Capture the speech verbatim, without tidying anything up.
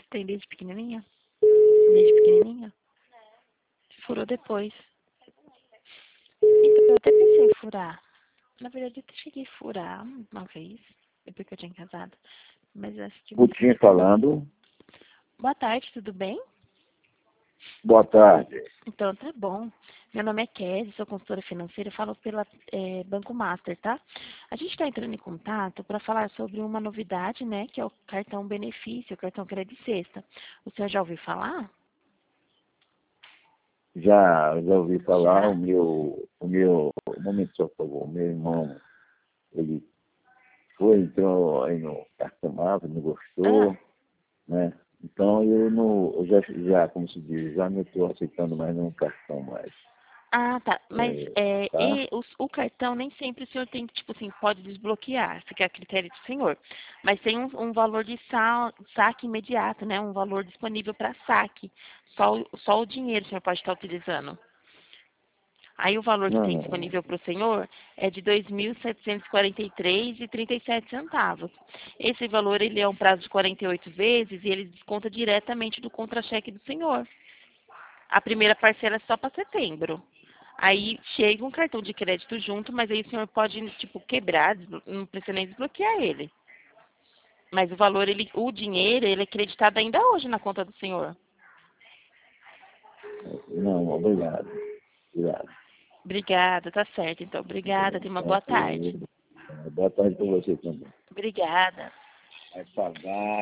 Tem desde pequenininha? Desde pequenininha? Furou depois. Então, eu até pensei em furar. Na verdade, eu até cheguei a furar uma vez, depois que eu tinha casado. Mas acho que não Putinha foi. falando. Boa tarde, tudo bem? Boa tarde. Então, tá bom. Meu nome é Kézia, sou consultora financeira, eu falo pela é, Banco Master, tá? A gente está entrando em contato para falar sobre uma novidade, né, que é o cartão benefício, o cartão crédito sexta. O senhor já ouviu falar? Já, já ouvi falar, Já? o meu, o meu, um momento só, por favor, o meu irmão, ele foi, entrou aí no cartão, não Ah, gostou, né? Então eu não, eu já, já, como se diz, já não estou aceitando mais nenhum cartão mais, ah, tá. Mas é, é, tá? e o, o cartão nem sempre o senhor tem, tipo assim, pode desbloquear, fica a critério do senhor. Mas tem um, um valor de sa, saque imediato, né? Um valor disponível para saque. Só, o- só o dinheiro o senhor pode estar utilizando. Aí o valor que tem Não, disponível para o senhor é de dois mil setecentos e quarenta e três reais e trinta e sete centavos. Esse valor ele é um prazo de quarenta e oito vezes e ele desconta diretamente do contra-cheque do senhor. A primeira parcela é só para setembro. Aí chega um cartão de crédito junto, mas aí o senhor pode, tipo, quebrar, desblo- não precisa nem desbloquear ele. Mas o valor, ele, o dinheiro, ele é creditado ainda hoje na conta do senhor. não, obrigado, obrigado. Obrigada, tá certo. Então, obrigada, tenha uma boa tarde. Boa tarde para você também. Obrigada. Vai pagar.